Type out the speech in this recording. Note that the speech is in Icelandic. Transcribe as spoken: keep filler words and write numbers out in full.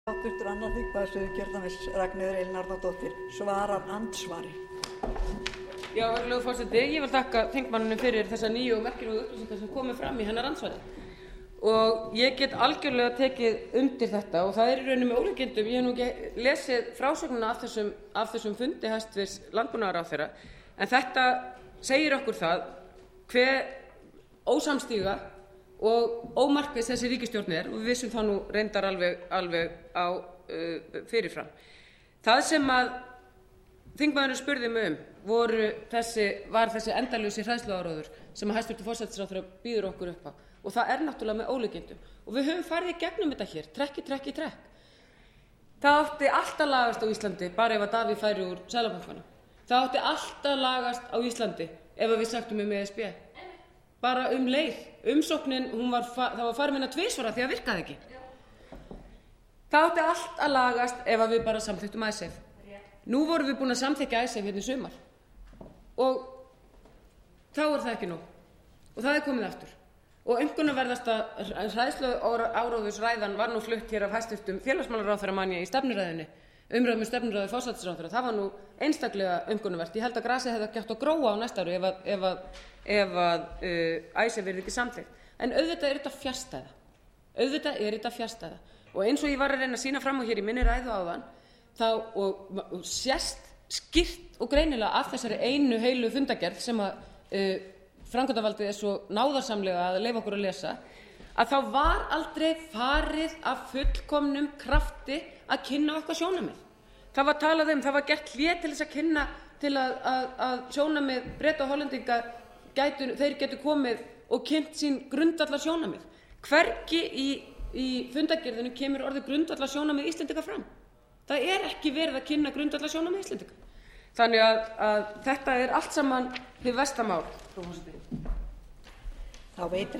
Háttvirtur annar þingmaður Suðurkjördæmis Ragnheiður Elín Árnadóttir svarar andsvari. Já, virðulegur forseti, ég vil þakka þingmanninum fyrir þessa nýju og merkilegu upplýsingar sem komu fram í hennar andsvari. Og ég get algjörlega tekið undir þetta og það er í rauninni með ólíkindum. Ég hef nú ekki lesið frásögnina af þessum, af þessum fundi hæstvirts landbúnaðarráðherra, en þetta segir okkur það hve ósamstíga og ómarkviss þessi ríkisstjórn er, og við vissum það nú reyndar alveg, alveg á uh, fyrirfram. Það sem að þingmaðurinn spurði mig um voru þessi, var þessi endalausi hræðsluáróður sem að hæstvirtur forsætisráðherra býður okkur upp á, og það er náttúrulega með ólíkindum. Og við höfum farið í gegnum þetta hér, trekk í trekk í trekk. Það átti allt að lagast á Íslandi bara ef að Davíð færi úr Seðlabankanum. Það átti allt að lagast á Íslandi ef að við sagtum um E S B. Bara um leið. Umsóknin, hún var, það var farið minna tvisvara því að virkaði ekki. Það átti allt að lagast ef að við bara samþykktum Icesave. Nú vorum við búin að samþykkja Icesave hérna í sumar. Og þá er það ekki nóg. Og það er komið aftur. Og aumkunarverðasta hræðsluáróðursræðan var nú flutt hér af hæstvirtum félagsmálaráðherra manni í stefnuræðunni. Umræðum um stefnuræðu forsætisráðherra. Það var nú einstaklega aumkunarvert. Ég held að grasið hefði ekki átt að gróa á næsta ári ef að, ef að, ef að uh, Icesave yrði ekki samþykkt. En auðvitað er þetta fjarstæða. Auðvitað er þetta fjarstæða. Og eins og ég var að reyna að sýna fram á hér í minni ræðu áðan, þá og, og sést skýrt og greinilega af þessari einu heilu fundagerð sem að uh, framkvæmdarvaldið er svo náðarsamlega að leyfa okkur að lesa, að þá var aldrei farið af fullkomnum krafti að kynna okkar sjónarmið. Það var talað um, það var gert hlé til þess að kynna til að, að, að sjónarmið Breta og Hollendinga gætu, þeir getu komið og kynnt sín grundvallar sjónarmið. Hvergi í, í fundagerðinu kemur orðið grundvallar sjónarmið Íslendinga fram. Það er ekki verið að kynna grundvallar sjónarmið Íslendinga. Þannig að, að þetta er allt saman hið versta mál, frú forseti. Þá veitir